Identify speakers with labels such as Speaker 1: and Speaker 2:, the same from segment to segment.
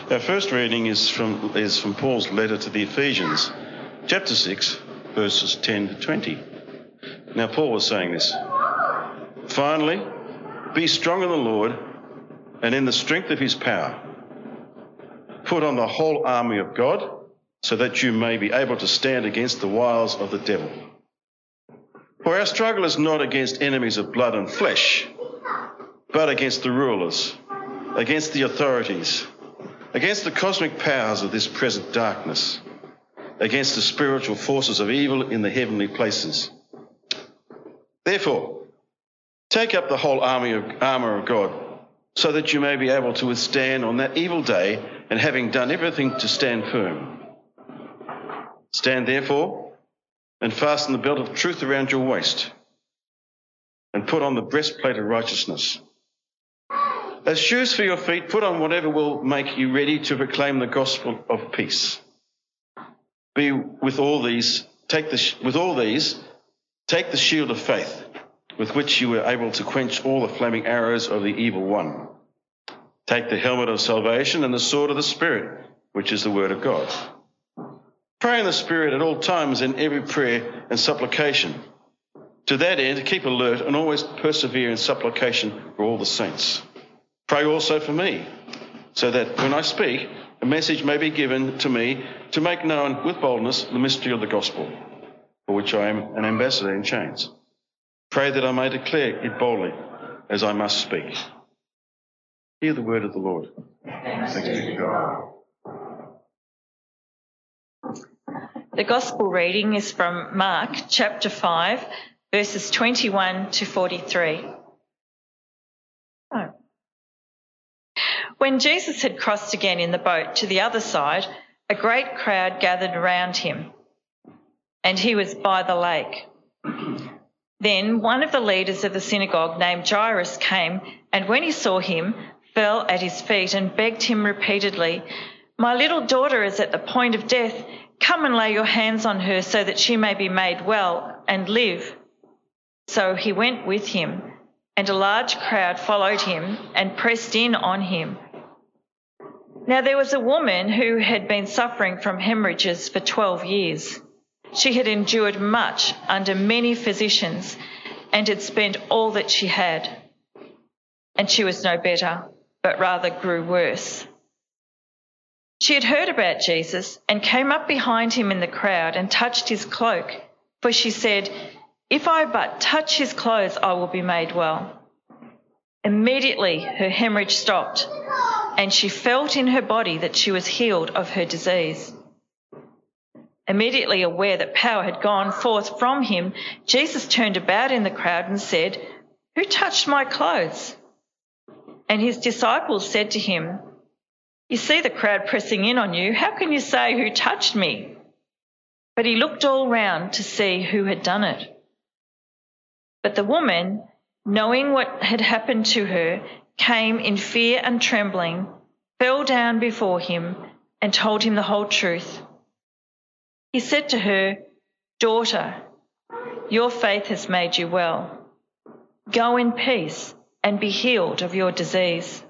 Speaker 1: Our first reading is from Paul's letter to the Ephesians, chapter 6, verses 10 to 20. Now, Paul was saying this: "Finally, be strong in the Lord and in the strength of his power. Put on the whole army of God, so that you may be able to stand against the wiles of the devil. For our struggle is not against enemies of blood and flesh, but against the rulers, against the authorities, against the cosmic powers of this present darkness, against the spiritual forces of evil in the heavenly places. Therefore, take up the whole armour of God, so that you may be able to withstand on that evil day, and having done everything, to stand firm. Stand therefore, and fasten the belt of truth around your waist, and put on the breastplate of righteousness. As shoes for your feet, put on whatever will make you ready to proclaim the gospel of peace. With all these, take the shield of faith, with which you are able to quench all the flaming arrows of the evil one. Take the helmet of salvation and the sword of the Spirit, which is the word of God. Pray in the Spirit at all times in every prayer and supplication. To that end, keep alert and always persevere in supplication for all the saints. Pray also for me, so that when I speak, a message may be given to me to make known with boldness the mystery of the gospel, for which I am an ambassador in chains. Pray that I may declare it boldly, as I must speak." Hear the word of the Lord. Thanks be to God.
Speaker 2: The Gospel reading is from Mark chapter 5, verses 21 to 43. When Jesus had crossed again in the boat to the other side, a great crowd gathered around him, and he was by the lake. Then one of the leaders of the synagogue named Jairus came, and when he saw him, fell at his feet and begged him repeatedly, "My little daughter is at the point of death. Come and lay your hands on her so that she may be made well and live." So he went with him, and a large crowd followed him and pressed in on him. Now there was a woman who had been suffering from hemorrhages for 12 years. She had endured much under many physicians and had spent all that she had. And she was no better, but rather grew worse. She had heard about Jesus and came up behind him in the crowd and touched his cloak, for she said, "If I but touch his clothes, I will be made well." Immediately her hemorrhage stopped, and she felt in her body that she was healed of her disease. Immediately aware that power had gone forth from him, Jesus turned about in the crowd and said, "Who touched my clothes?" And his disciples said to him, "You see the crowd pressing in on you. How can you say, 'Who touched me?'" But he looked all round to see who had done it. But the woman, knowing what had happened to her, came in fear and trembling, fell down before him, and told him the whole truth. He said to her, "Daughter, your faith has made you well. Go in peace and be healed of your disease."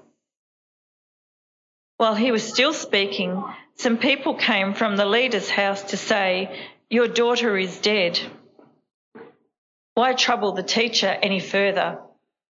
Speaker 2: While he was still speaking, some people came from the leader's house to say, "Your daughter is dead. Why trouble the teacher any further?"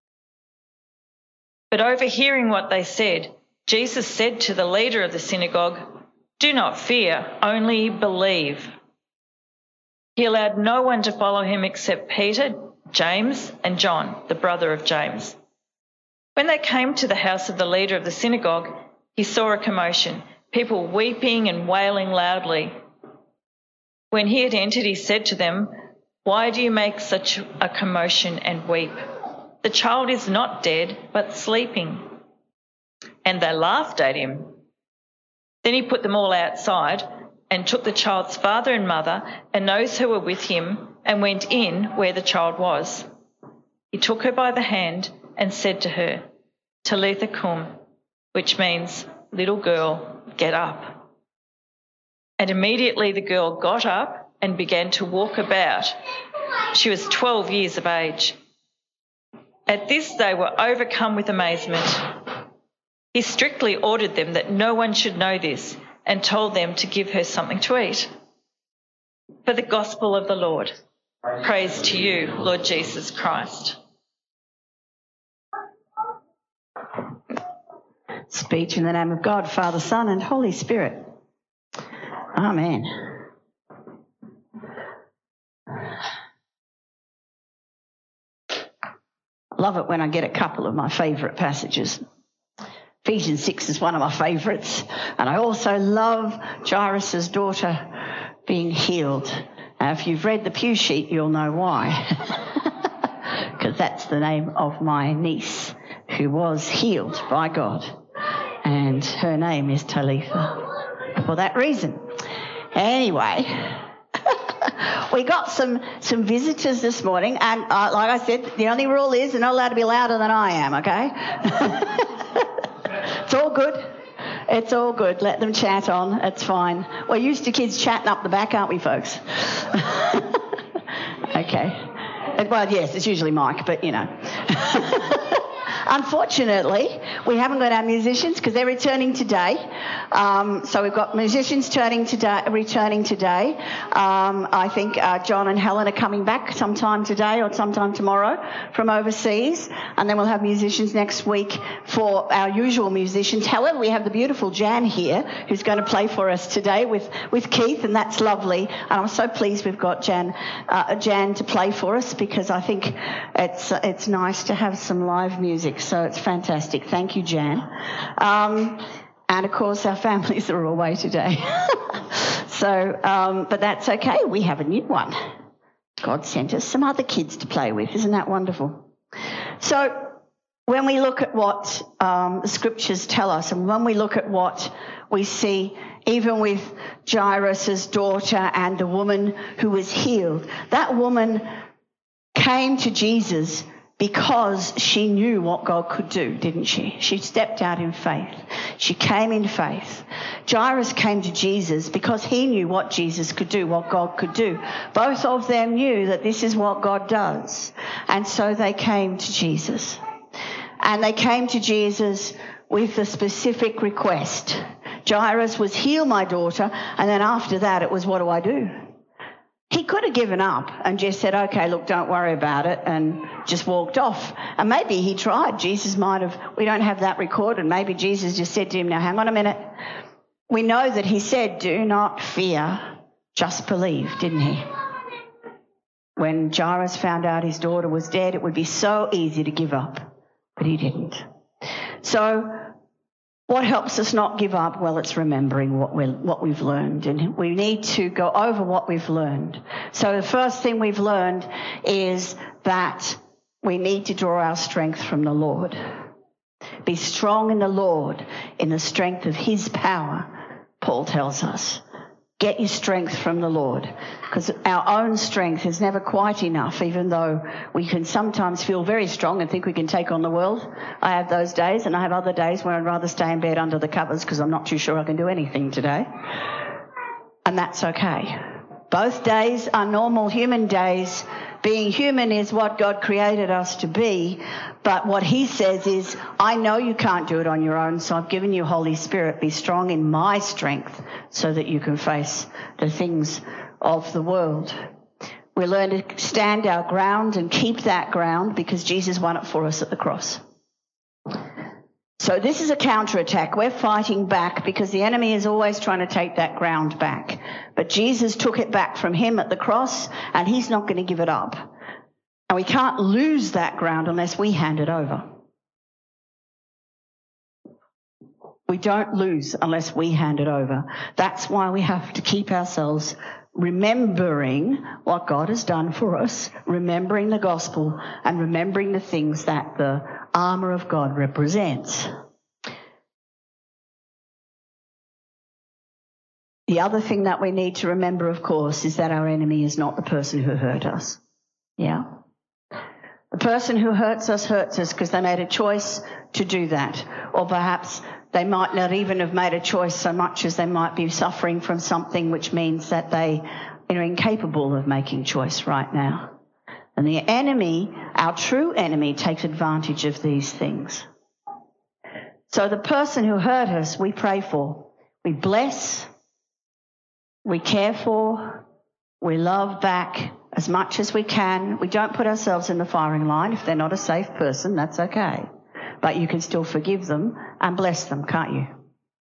Speaker 2: But overhearing what they said, Jesus said to the leader of the synagogue, "Do not fear, only believe." He allowed no one to follow him except Peter, James, and John, the brother of James. When they came to the house of the leader of the synagogue, he saw a commotion, people weeping and wailing loudly. When he had entered, he said to them, "Why do you make such a commotion and weep? The child is not dead, but sleeping." And they laughed at him. Then he put them all outside and took the child's father and mother and those who were with him and went in where the child was. He took her by the hand and said to her, "Talitha cum," which means, "Little girl, get up." And immediately the girl got up and began to walk about. She was 12 years of age. At this they were overcome with amazement. He strictly ordered them that no one should know this and told them to give her something to eat. For the gospel of the Lord. Praise to you, Lord Jesus Christ.
Speaker 3: Speech in the name of God, Father, Son, and Holy Spirit. Amen. Love it when I get a couple of my favourite passages. Ephesians 6 is one of my favourites. And I also love Jairus' daughter being healed. Now, if you've read the pew sheet, you'll know why. Because that's the name of my niece who was healed by God. And her name is Talitha for that reason. Anyway, we got some visitors this morning. And like I said, the only rule is they're not allowed to be louder than I am, okay? It's all good. It's all good. Let them chat on. It's fine. We're used to kids chatting up the back, aren't we, folks? Okay. Well, yes, it's usually Mike, but, you know. Unfortunately, we haven't got our musicians because they're returning today. So we've got musicians returning today. I think John and Helen are coming back sometime today or sometime tomorrow from overseas. And then we'll have musicians next week for our usual musicians. However, we have the beautiful Jan here who's going to play for us today with Keith, and that's lovely. And I'm so pleased we've got Jan to play for us because I think it's nice to have some live music. So it's fantastic. Thank you, Jan. And, of course, our families are away today. But that's okay. We have a new one. God sent us some other kids to play with. Isn't that wonderful? So when we look at what the scriptures tell us and when we look at what we see, even with Jairus' daughter and the woman who was healed, that woman came to Jesus because she knew what God could do, didn't she? She stepped out in faith. She came in faith. Jairus came to Jesus because he knew what Jesus could do, what God could do. Both of them knew that this is what God does. And so they came to Jesus. And they came to Jesus with a specific request. Jairus was, heal my daughter. And then after that, it was, what do I do? He could have given up and just said, okay, look, don't worry about it, and just walked off. And maybe he tried. Jesus might have, we don't have that recorded. Maybe Jesus just said to him, now hang on a minute. We know that he said, do not fear, just believe, didn't he? When Jairus found out his daughter was dead, it would be so easy to give up, but he didn't. So what helps us not give up? Well, it's remembering what we've learned, and we need to go over what we've learned. So the first thing we've learned is that we need to draw our strength from the Lord. Be strong in the Lord, in the strength of his power, Paul tells us. Get your strength from the Lord, because our own strength is never quite enough, even though we can sometimes feel very strong and think we can take on the world. I have those days, and I have other days where I'd rather stay in bed under the covers because I'm not too sure I can do anything today. And that's okay. Both days are normal human days. Being human is what God created us to be, but what he says is, I know you can't do it on your own, so I've given you Holy Spirit. Be strong in my strength so that you can face the things of the world. We learn to stand our ground and keep that ground because Jesus won it for us at the cross. So this is a counterattack. We're fighting back because the enemy is always trying to take that ground back. But Jesus took it back from him at the cross, and he's not going to give it up. And we can't lose that ground unless we hand it over. We don't lose unless we hand it over. That's why we have to keep ourselves remembering what God has done for us, remembering the gospel, and remembering the things that the armour of God represents. The other thing that we need to remember, of course, is that our enemy is not the person who hurt us. Yeah? The person who hurts us because they made a choice to do that. Or perhaps they might not even have made a choice so much as they might be suffering from something which means that they are incapable of making choice right now. And the enemy, our true enemy, takes advantage of these things. So the person who hurt us, we pray for. We bless, we care for, we love back as much as we can. We don't put ourselves in the firing line. If they're not a safe person, that's okay. But you can still forgive them and bless them, can't you?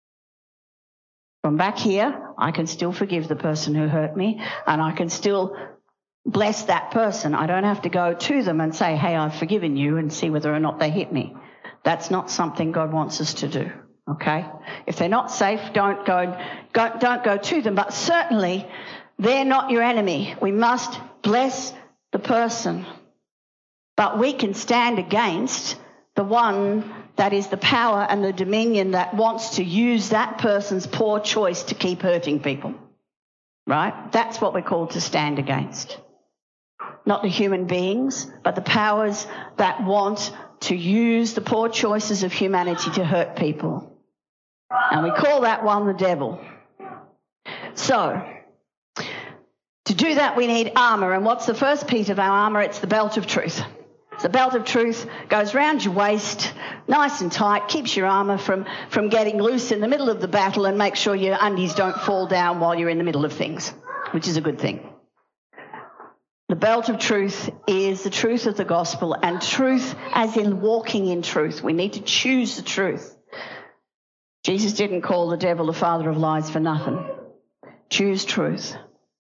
Speaker 3: From back here, I can still forgive the person who hurt me, and I can still bless that person. I don't have to go to them and say, hey, I've forgiven you, and see whether or not they hit me. That's not something God wants us to do, okay? If they're not safe, don't go to them. But certainly, they're not your enemy. We must bless the person. But we can stand against the one that is the power and the dominion that wants to use that person's poor choice to keep hurting people, right? That's what we're called to stand against. Not the human beings, but the powers that want to use the poor choices of humanity to hurt people. And we call that one the devil. So, to do that we need armour. And what's the first piece of our armour? It's the belt of truth. The belt of truth goes round your waist, nice and tight, keeps your armour from getting loose in the middle of the battle, and makes sure your undies don't fall down while you're in the middle of things, which is a good thing. The belt of truth is the truth of the gospel, and truth as in walking in truth. We need to choose the truth. Jesus didn't call the devil the father of lies for nothing. Choose truth,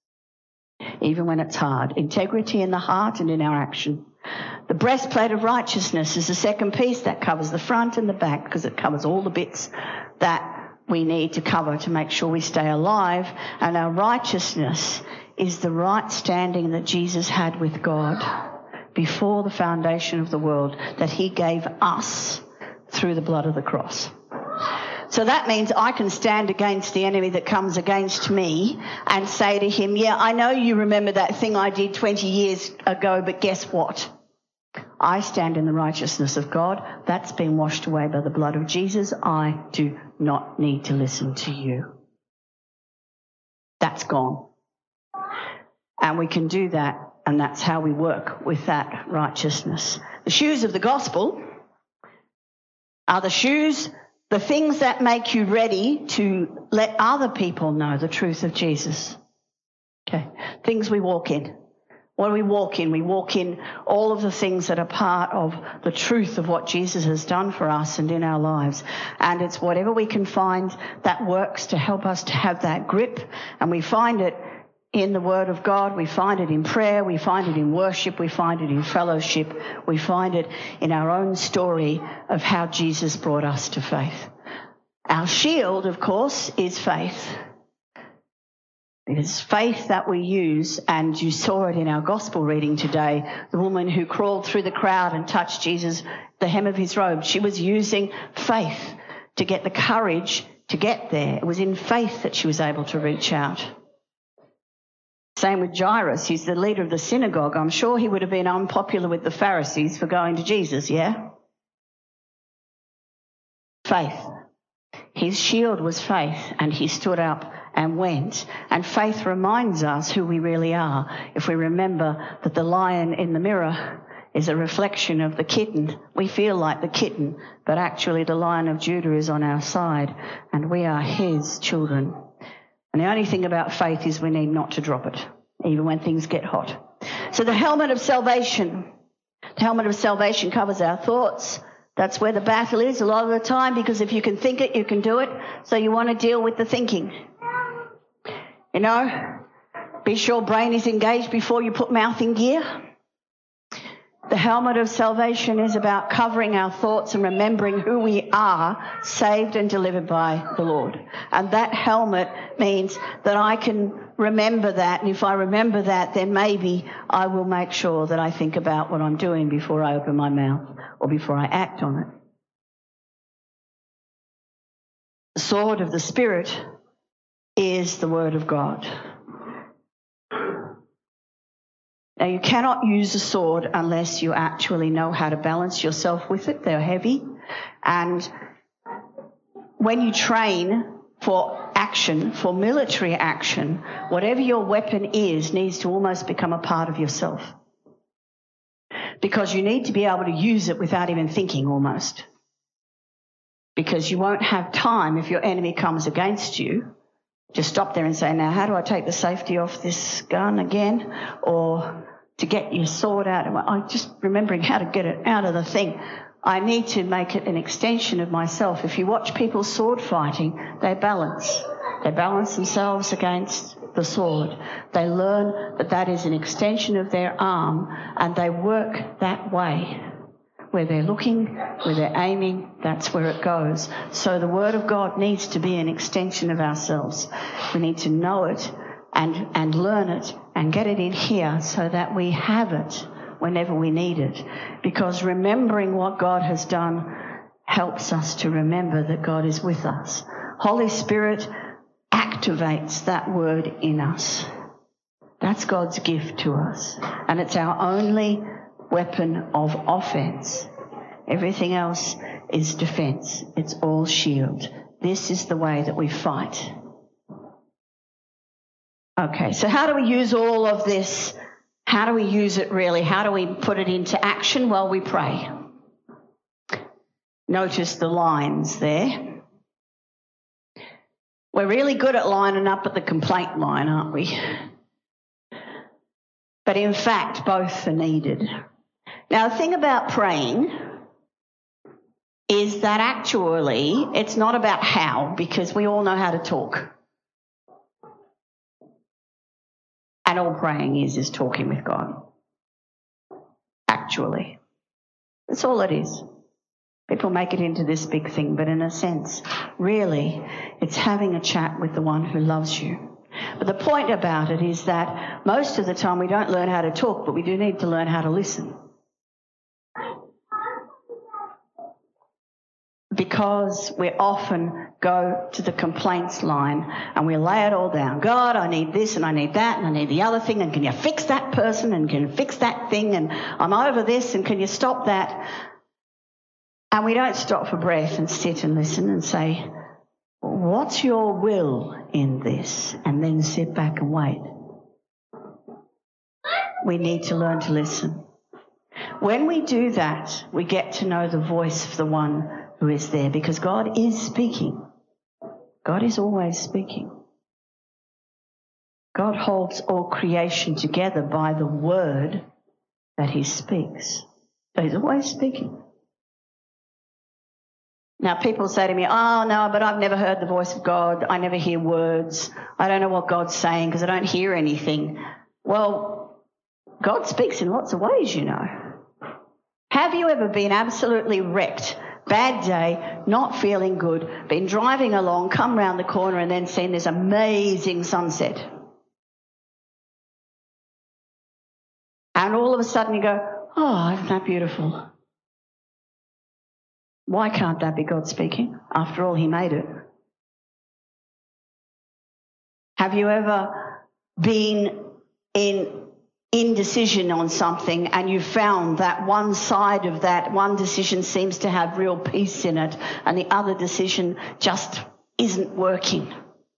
Speaker 3: even when it's hard. Integrity in the heart and in our action. The breastplate of righteousness is the second piece that covers the front and the back, because it covers all the bits that we need to cover to make sure we stay alive. And our righteousness is the right standing that Jesus had with God before the foundation of the world, that he gave us through the blood of the cross. So that means I can stand against the enemy that comes against me and say to him, yeah, I know you remember that thing I did 20 years ago, but guess what? I stand in the righteousness of God. That's been washed away by the blood of Jesus. I do not need to listen to you. That's gone. And we can do that, and that's how we work with that righteousness. The shoes of the gospel are the shoes, the things that make you ready to let other people know the truth of Jesus. Okay, things we walk in. What do we walk in? We walk in all of the things that are part of the truth of what Jesus has done for us and in our lives. And it's whatever we can find that works to help us to have that grip. And we find it in the Word of God. We find it in prayer. We find it in worship. We find it in fellowship. We find it in our own story of how Jesus brought us to faith. Our shield, of course, is faith. It is faith that we use, and you saw it in our gospel reading today. The woman who crawled through the crowd and touched Jesus, the hem of his robe, she was using faith to get the courage to get there. It was in faith that she was able to reach out. Same with Jairus. He's the leader of the synagogue. I'm sure he would have been unpopular with the Pharisees for going to Jesus, yeah? Faith. His shield was faith, and he stood up and went. And faith reminds us who we really are. If we remember that the lion in the mirror is a reflection of the kitten, we feel like the kitten, but actually the Lion of Judah is on our side, and we are his children. And the only thing about faith is we need not to drop it, even when things get hot. So the helmet of salvation. The helmet of salvation covers our thoughts. That's where the battle is a lot of the time, because if you can think it, you can do it. So you want to deal with the thinking. You know, be sure brain is engaged before you put mouth in gear. The helmet of salvation is about covering our thoughts and remembering who we are, saved and delivered by the Lord. And that helmet means that I can remember that. And if I remember that, then maybe I will make sure that I think about what I'm doing before I open my mouth or before I act on it. The sword of the Spirit is the Word of God. Now, you cannot use a sword unless you actually know how to balance yourself with it. They're heavy. And when you train for action, for military action, whatever your weapon is needs to almost become a part of yourself. Because you need to be able to use it without even thinking almost. because you won't have time if your enemy comes against you to stop there and say, now, how do I take the safety off this gun again? Or to get your sword out. I'm just remembering how to get it out of the thing. I need to make it an extension of myself. If you watch people sword fighting, they balance. They balance themselves against the sword. They learn that that is an extension of their arm, and they work that way. Where they're looking, where they're aiming, that's where it goes. So the Word of God needs to be an extension of ourselves. We need to know it and learn it and get it in here so that we have it whenever we need it. Because remembering what God has done helps us to remember that God is with us. Holy Spirit activates that word in us. That's God's gift to us. And it's our only weapon of offense. Everything else is defense. It's all shield. This is the way that we fight. Okay, so how do we use all of this? How do we use it really? How do we put it into action? Well, we pray. Notice the lines there. We're really good at lining up at the complaint line, aren't we? But in fact, both are needed. Now, the thing about praying is that actually it's not about how, because we all know how to talk. And all praying is talking with God. Actually. That's all it is. People make it into this big thing, but in a sense, really, it's having a chat with the one who loves you. But the point about it is that most of the time we don't learn how to talk, but we do need to learn how to listen. Because we often go to the complaints line and we lay it all down. God, I need this and I need that and I need the other thing, and can you fix that person and can you fix that thing, and I'm over this and can you stop that? And we don't stop for breath and sit and listen and say, what's your will in this? And then sit back and wait. We need to learn to listen. When we do that, we get to know the voice of the one who is there, because God is speaking. God is always speaking. God holds all creation together by the word that he speaks. So he's always speaking. Now, people say to me, oh, no, but I've never heard the voice of God. I never hear words. I don't know what God's saying because I don't hear anything. Well, God speaks in lots of ways, you know. Have you ever been absolutely wrecked, bad day, not feeling good, been driving along, come round the corner and then seen this amazing sunset? And all of a sudden you go, oh, isn't that beautiful? Why can't that be God speaking? After all, he made it. Have you ever been in indecision on something and you found that one side of that one decision seems to have real peace in it and the other decision just isn't working?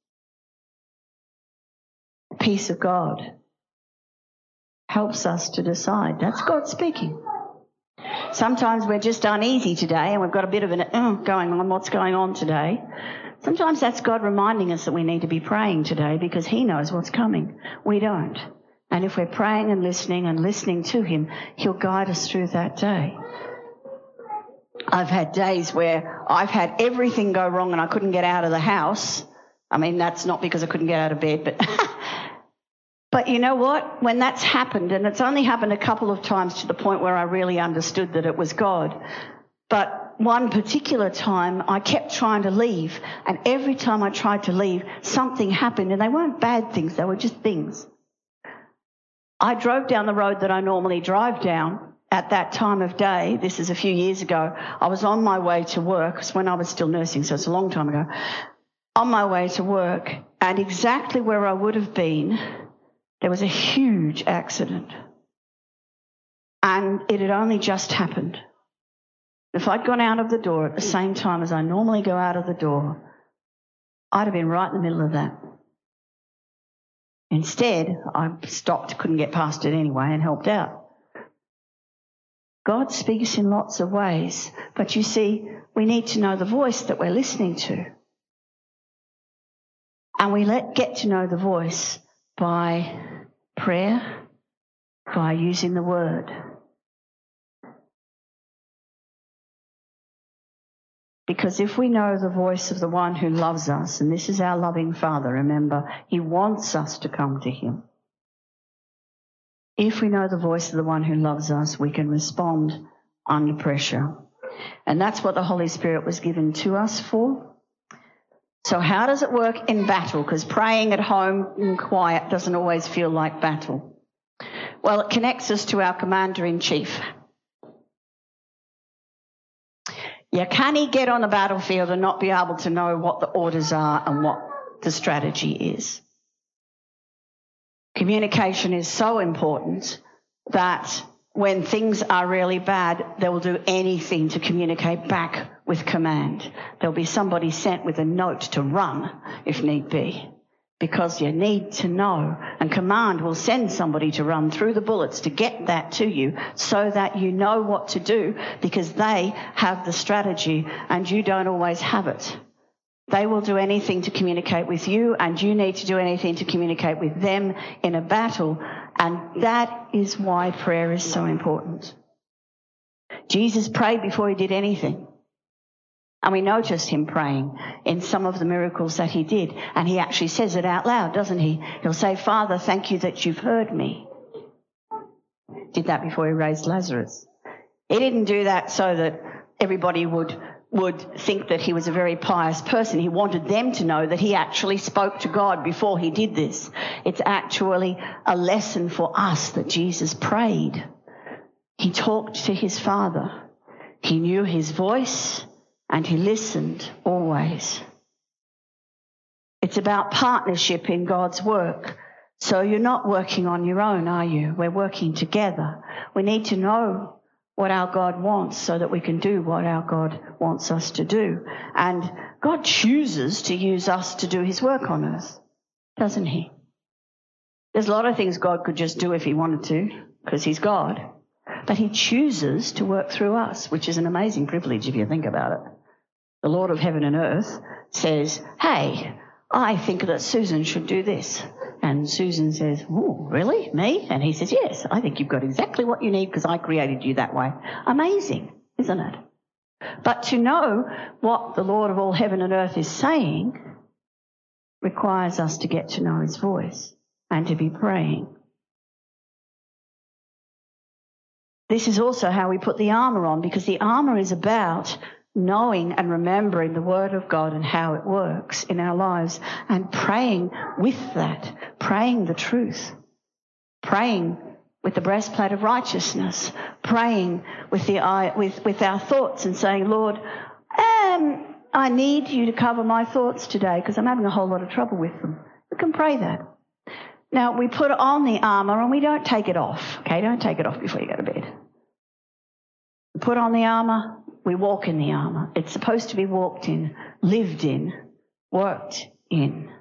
Speaker 3: The peace of God helps us to decide. That's God speaking. Sometimes we're just uneasy today and we've got a bit of an going on, what's going on today? Sometimes that's God reminding us that we need to be praying today because he knows what's coming. We don't. And if we're praying and listening to him, he'll guide us through that day. I've had days where I've had everything go wrong and I couldn't get out of the house. I mean, that's not because I couldn't get out of bed, but you know what? When that's happened, and it's only happened a couple of times to the point where I really understood that it was God, but one particular time I kept trying to leave, and every time I tried to leave, something happened, and they weren't bad things, they were just things. I drove down the road that I normally drive down at that time of day. This is a few years ago. I was on my way to work. It was when I was still nursing, so it's a long time ago. On my way to work, and exactly where I would have been, there was a huge accident. And it had only just happened. If I'd gone out of the door at the same time as I normally go out of the door, I'd have been right in the middle of that. Instead, I stopped, couldn't get past it anyway, and helped out. God speaks in lots of ways, but you see, we need to know the voice that we're listening to. And we get to know the voice by prayer, by using the word. Because if we know the voice of the one who loves us, and this is our loving Father, remember, he wants us to come to him. If we know the voice of the one who loves us, we can respond under pressure. And that's what the Holy Spirit was given to us for. So how does it work in battle? Because praying at home in quiet doesn't always feel like battle. Well, it connects us to our Commander-in-Chief. You can't get on the battlefield and not be able to know what the orders are and what the strategy is. Communication is so important that when things are really bad, they will do anything to communicate back with command. There'll be somebody sent with a note to run if need be, because you need to know. And command will send somebody to run through the bullets to get that to you so that you know what to do, because they have the strategy and you don't always have it. They will do anything to communicate with you, and you need to do anything to communicate with them in a battle. And that is why prayer is so important. Jesus prayed before he did anything. And we noticed him praying in some of the miracles that he did. And he actually says it out loud, doesn't he? He'll say, Father, thank you that you've heard me. Did that before he raised Lazarus. He didn't do that so that everybody would think that he was a very pious person. He wanted them to know that he actually spoke to God before he did this. It's actually a lesson for us that Jesus prayed. He talked to his Father. He knew his voice and he listened always. It's about partnership in God's work. So you're not working on your own, are you? We're working together. We need to know what our God wants so that we can do what our God wants us to do. And God chooses to use us to do his work on earth, doesn't he? There's a lot of things God could just do if he wanted to, because he's God. But he chooses to work through us, which is an amazing privilege if you think about it. The Lord of heaven and earth says, hey, I think that Susan should do this. And Susan says, oh, really? Me? And he says, yes, I think you've got exactly what you need because I created you that way. Amazing, isn't it? But to know what the Lord of all heaven and earth is saying requires us to get to know his voice and to be praying. This is also how we put the armour on, because the armour is about knowing and remembering the word of God and how it works in our lives, and praying with that, praying the truth, praying with the breastplate of righteousness, praying with our thoughts and saying, Lord, I need you to cover my thoughts today because I'm having a whole lot of trouble with them. We can pray that. Now, we put on the armour and we don't take it off, okay? Don't take it off before you go to bed. We put on the armour, we walk in the armour. It's supposed to be walked in, lived in, worked in.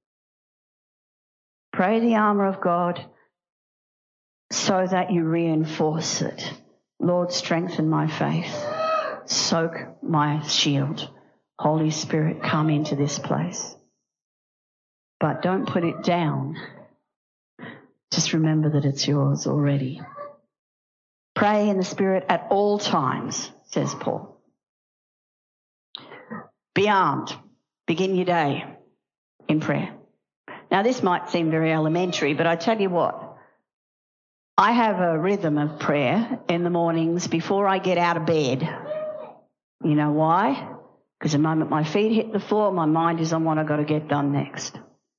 Speaker 3: Pray the armour of God so that you reinforce it. Lord, strengthen my faith. Soak my shield. Holy Spirit, come into this place. But don't put it down. Just remember that it's yours already. Pray in the Spirit at all times, says Paul. Be armed. Begin your day in prayer. Now, this might seem very elementary, but I tell you what, I have a rhythm of prayer in the mornings before I get out of bed. You know why? Because the moment my feet hit the floor, my mind is on what I've got to get done next.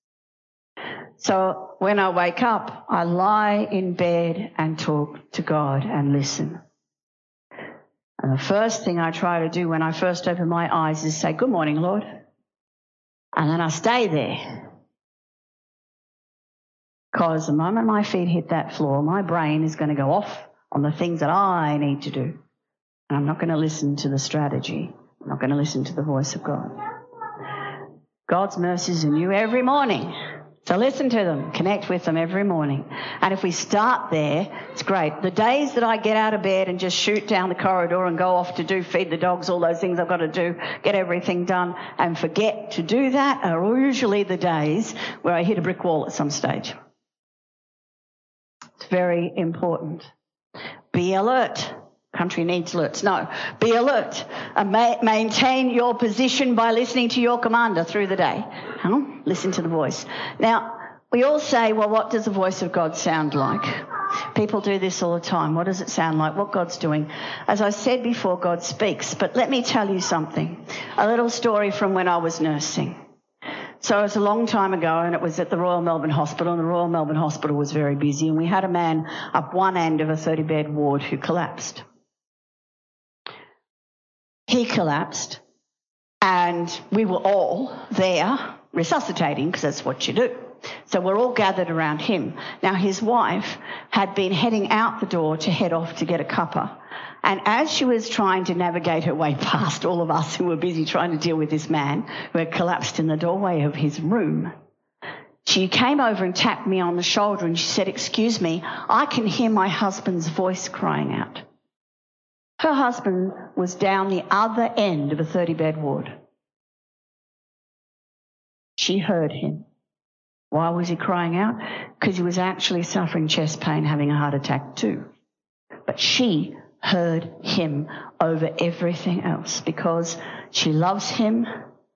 Speaker 3: So when I wake up, I lie in bed and talk to God and listen. And the first thing I try to do when I first open my eyes is say, good morning, Lord. And then I stay there. Because the moment my feet hit that floor, my brain is going to go off on the things that I need to do. And I'm not going to listen to the strategy. I'm not going to listen to the voice of God. God's mercies are new every morning. So listen to them, connect with them every morning. And if we start there, it's great. The days that I get out of bed and just shoot down the corridor and go off to feed the dogs, all those things I've got to do, get everything done and forget to do that are usually the days where I hit a brick wall at some stage. It's very important. Be alert. Country needs alerts. No, be alert and maintain your position by listening to your commander through the day. Listen to the voice. Now, we all say, well, what does the voice of God sound like? People do this all the time. What does it sound like? What God's doing? As I said before, God speaks. But let me tell you something. A little story from when I was nursing. So it was a long time ago, and it was at the Royal Melbourne Hospital, and the Royal Melbourne Hospital was very busy, and we had a man up one end of a 30-bed ward who collapsed. He collapsed, and we were all there resuscitating, because that's what you do. So we're all gathered around him. Now, his wife had been heading out the door to head off to get a cuppa. And as she was trying to navigate her way past all of us who were busy trying to deal with this man who had collapsed in the doorway of his room, she came over and tapped me on the shoulder and she said, "Excuse me, I can hear my husband's voice crying out." Her husband was down the other end of a 30-bed ward. She heard him. Why was he crying out? Because he was actually suffering chest pain, having a heart attack too. But she heard him over everything else because she loves him.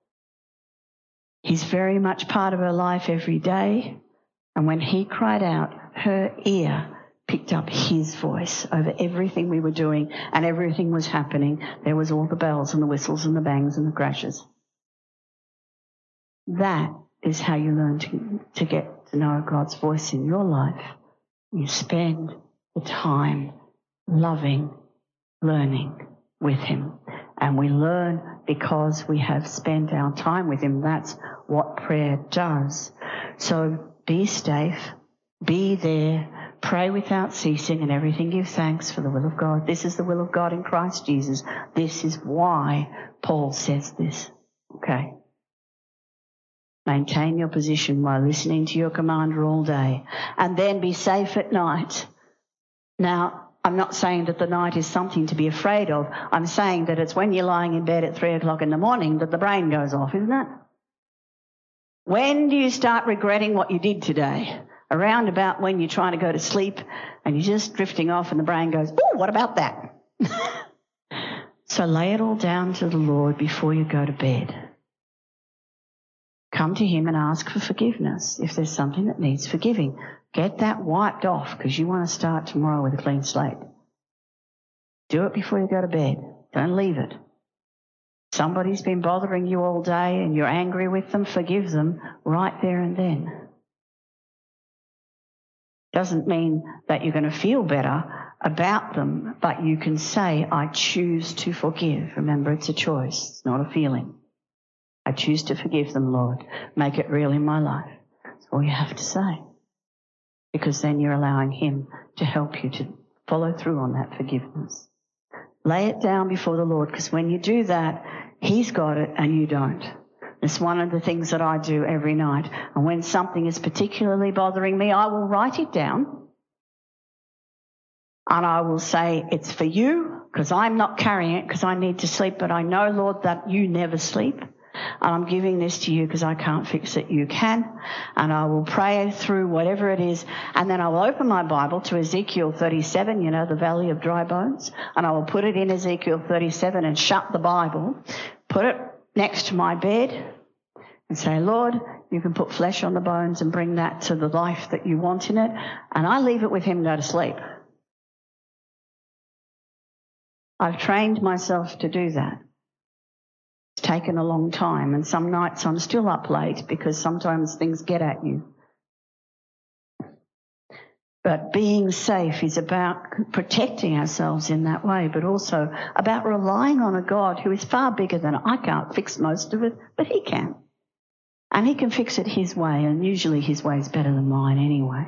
Speaker 3: He's very much part of her life every day. And when he cried out, her ear picked up his voice over everything we were doing and everything was happening. There was all the bells and the whistles and the bangs and the crashes. That is how you learn to get to know God's voice in your life. You spend the time loving, learning with him. And we learn because we have spent our time with him. That's what prayer does. So be safe, be there, pray without ceasing, and everything give thanks for the will of God. This is the will of God in Christ Jesus. This is why Paul says this. Okay. Maintain your position while listening to your commander all day, and then be safe at night. Now, I'm not saying that the night is something to be afraid of. I'm saying that it's when you're lying in bed at 3 o'clock in the morning that the brain goes off, isn't it? When do you start regretting what you did today? Around about when you're trying to go to sleep and you're just drifting off and the brain goes, "Oh, what about that?" So lay it all down to the Lord before you go to bed. Come to him and ask for forgiveness if there's something that needs forgiving. Get that wiped off because you want to start tomorrow with a clean slate. Do it before you go to bed. Don't leave it. Somebody's been bothering you all day and you're angry with them, forgive them right there and then. Doesn't mean that you're going to feel better about them, but you can say, "I choose to forgive." Remember, it's a choice, it's not a feeling. I choose to forgive them, Lord. Make it real in my life. That's all you have to say. Because then you're allowing him to help you to follow through on that forgiveness. Lay it down before the Lord, because when you do that, he's got it and you don't. It's one of the things that I do every night. And when something is particularly bothering me, I will write it down. And I will say, "It's for you," because I'm not carrying it because I need to sleep. But I know, Lord, that you never sleep. And I'm giving this to you because I can't fix it. You can. And I will pray through whatever it is. And then I will open my Bible to Ezekiel 37, you know, the valley of dry bones. And I will put it in Ezekiel 37 and shut the Bible, put it next to my bed and say, "Lord, you can put flesh on the bones and bring that to the life that you want in it." And I leave it with him and go to sleep. I've trained myself to do that. It's taken a long time, and some nights I'm still up late because sometimes things get at you. But being safe is about protecting ourselves in that way, but also about relying on a God who is far bigger than I can't fix most of it, but he can. And he can fix it his way, and usually his way is better than mine anyway.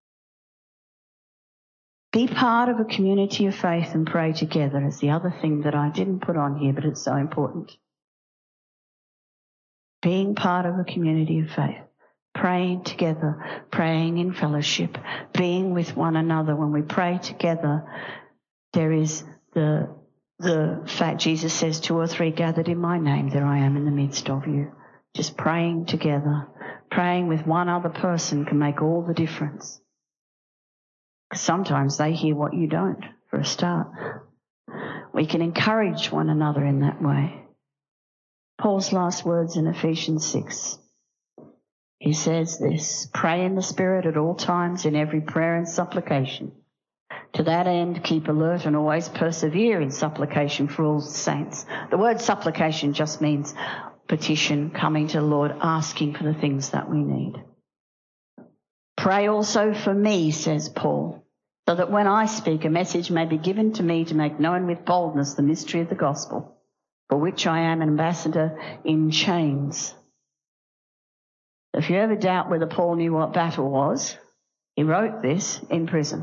Speaker 3: Be part of a community of faith and pray together is the other thing that I didn't put on here, but it's so important. Being part of a community of faith. Praying together, praying in fellowship, being with one another. When we pray together, there is the fact Jesus says 2 or 3 gathered in my name, there I am in the midst of you. Just praying together, praying with one other person can make all the difference. Sometimes they hear what you don't, for a start. We can encourage one another in that way. Paul's last words in Ephesians 6. He says this, pray in the Spirit at all times in every prayer and supplication. To that end, keep alert and always persevere in supplication for all saints. The word supplication just means petition, coming to the Lord, asking for the things that we need. Pray also for me, says Paul, so that when I speak, a message may be given to me to make known with boldness the mystery of the gospel, for which I am an ambassador in chains. If you ever doubt whether Paul knew what battle was, he wrote this in prison.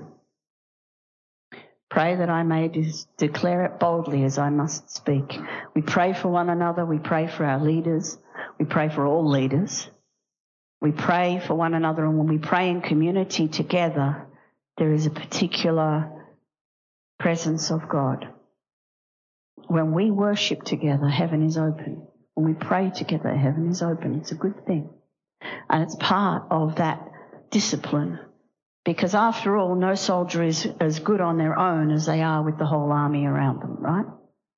Speaker 3: Pray that I may declare it boldly as I must speak. We pray for one another. We pray for our leaders. We pray for all leaders. We pray for one another. And when we pray in community together, there is a particular presence of God. When we worship together, heaven is open. When we pray together, heaven is open. It's a good thing. And it's part of that discipline. Because after all, no soldier is as good on their own as they are with the whole army around them, right?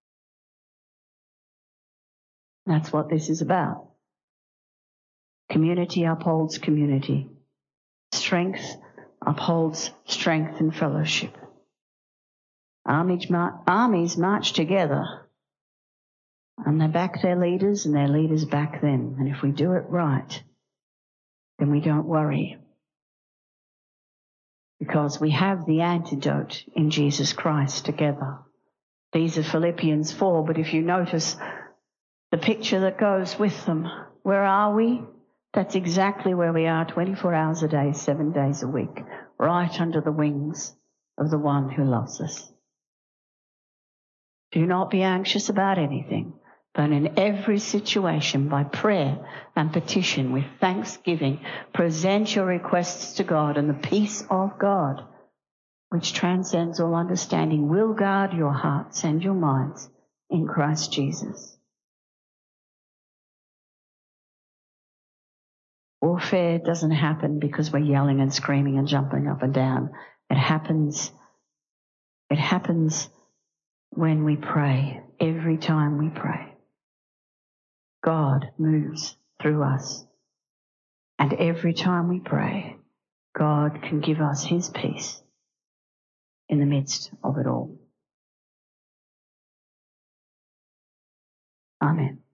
Speaker 3: That's what this is about. Community upholds community. Strength upholds strength and fellowship. Armies march together, and they back their leaders, and their leaders back them. And if we do it right, then we don't worry, because we have the antidote in Jesus Christ together. These are Philippians 4, but if you notice the picture that goes with them, where are we? That's exactly where we are 24 hours a day, 7 days a week, right under the wings of the one who loves us. Do not be anxious about anything, but in every situation, by prayer and petition with thanksgiving, present your requests to God, and the peace of God, which transcends all understanding, will guard your hearts and your minds in Christ Jesus. Warfare doesn't happen because we're yelling and screaming and jumping up and down. It happens when we pray, every time we pray. God moves through us. And every time we pray, God can give us his peace in the midst of it all. Amen.